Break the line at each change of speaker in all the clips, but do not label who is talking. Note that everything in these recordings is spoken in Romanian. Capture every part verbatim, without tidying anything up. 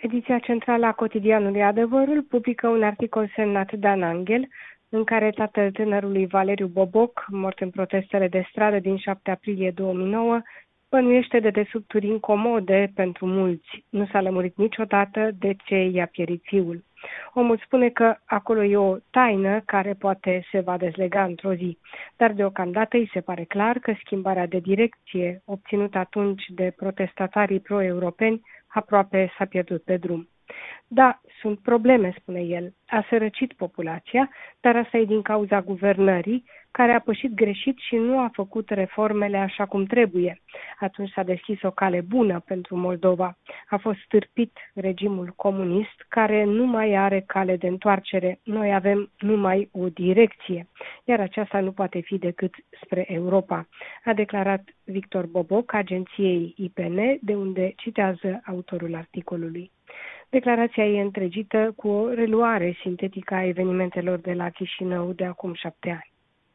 Ediția centrală a cotidianului Adevărul publică un articol semnat Dan Angel, în care tatăl tânărului Valeriu Boboc, mort în protestele de stradă din șapte aprilie două mii nouă, bănuiește de desubturi incomode pentru mulți. Nu s-a lămurit niciodată de ce i-a pierit fiul. Omul spune că acolo e o taină care poate se va dezlega într-o zi, dar deocamdată îi se pare clar că schimbarea de direcție obținută atunci de protestatarii pro-europeni aproape s-a pierdut pe drum. Da, sunt probleme, spune el. A sărăcit populația, dar asta e din cauza guvernării, care a pășit greșit și nu a făcut reformele așa cum trebuie. Atunci s-a deschis o cale bună pentru Moldova. A fost stârpit regimul comunist, care nu mai are cale de întoarcere. Noi avem numai o direcție, iar aceasta nu poate fi decât spre Europa, a declarat Victor Boboc agenției I P N, de unde citează autorul articolului. Declarația e întregită cu o reluare sintetică a evenimentelor de la Chișinău de acum șapte ani.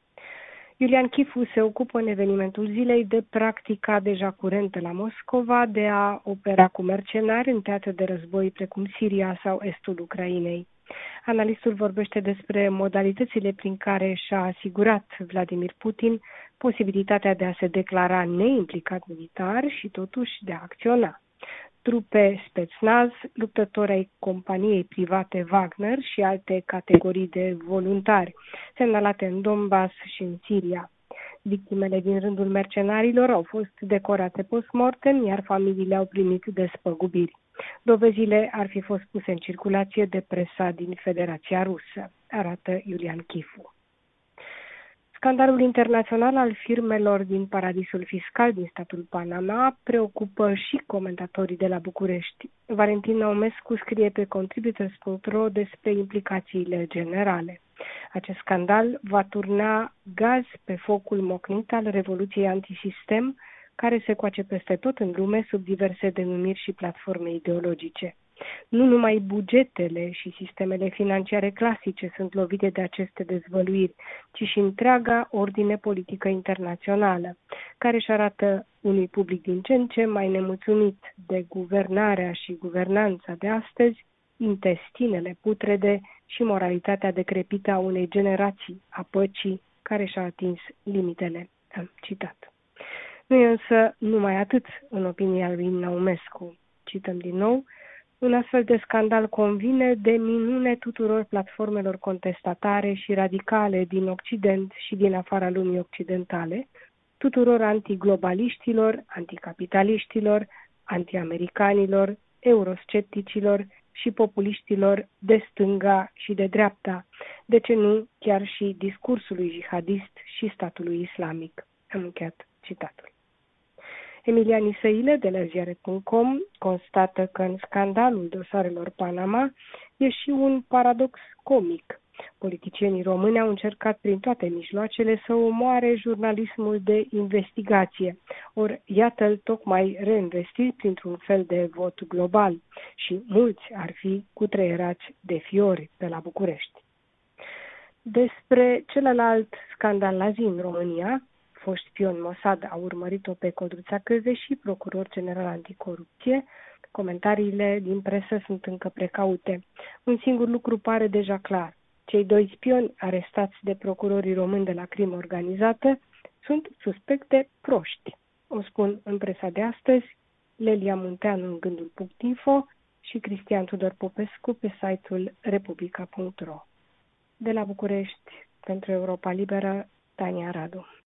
Iulian Chifu se ocupă în evenimentul zilei de practica deja curentă la Moscova de a opera cu mercenari în teatre de război precum Siria sau estul Ucrainei. Analistul vorbește despre modalitățile prin care și-a asigurat Vladimir Putin posibilitatea de a se declara neimplicat militar și totuși de a acționa. Trupe Spetsnaz, luptători ai companiei private Wagner și alte categorii de voluntari, semnalate în Donbass și în Siria. Victimele din rândul mercenarilor au fost decorate post-mortem, iar familiile au primit despăgubiri. Dovezile ar fi fost puse în circulație de presa din Federația Rusă, arată Iulian Chifu. Scandalul internațional al firmelor din paradisul fiscal din statul Panama preocupă și comentatorii de la București. Valentin Naumescu scrie pe contributors punct ro despre implicațiile generale. Acest scandal va turna gaz pe focul mocnit al revoluției antisistem, care se coace peste tot în lume sub diverse denumiri și platforme ideologice. Nu numai bugetele și sistemele financiare clasice sunt lovite de aceste dezvăluiri, ci și întreaga ordine politică internațională, care își arată unui public din ce în ce mai nemulțumit de guvernarea și guvernanța de astăzi, intestinele putrede și moralitatea decrepită a unei generații a păcii care și-a atins limitele. Am citat. Nu e însă numai atât, în opinia lui Naumescu. Cităm din nou. Un astfel de scandal convine de minune tuturor platformelor contestatare și radicale din Occident și din afara lumii occidentale, tuturor antiglobaliștilor, anticapitaliștilor, antiamericanilor, euroscepticilor și populiștilor de stânga și de dreapta, de ce nu chiar și discursului jihadist și statului islamic. Am încheiat citatul. Emilia Nisăile, de la ziare punct com, constată că în scandalul dosarelor Panama e și un paradox comic. Politicienii români au încercat prin toate mijloacele să omoare jurnalismul de investigație, ori iată-l tocmai reinvestit printr-un fel de vot global și mulți ar fi cutreierați de fiori pe la București. Despre celălalt scandal la zi în România, foști spion Mossad a urmărit-o pe Codruța Căveși, procuror general anticorupție. Comentariile din presă sunt încă precaute. Un singur lucru pare deja clar. Cei doi spioni arestați de procurorii români de la crimă organizată sunt suspecte proști. O spun în presa de astăzi, Lelia Munteanu în gândul punct info și Cristian Tudor Popescu pe site-ul republica punct ro. De la București, pentru Europa Liberă, Tania Radu.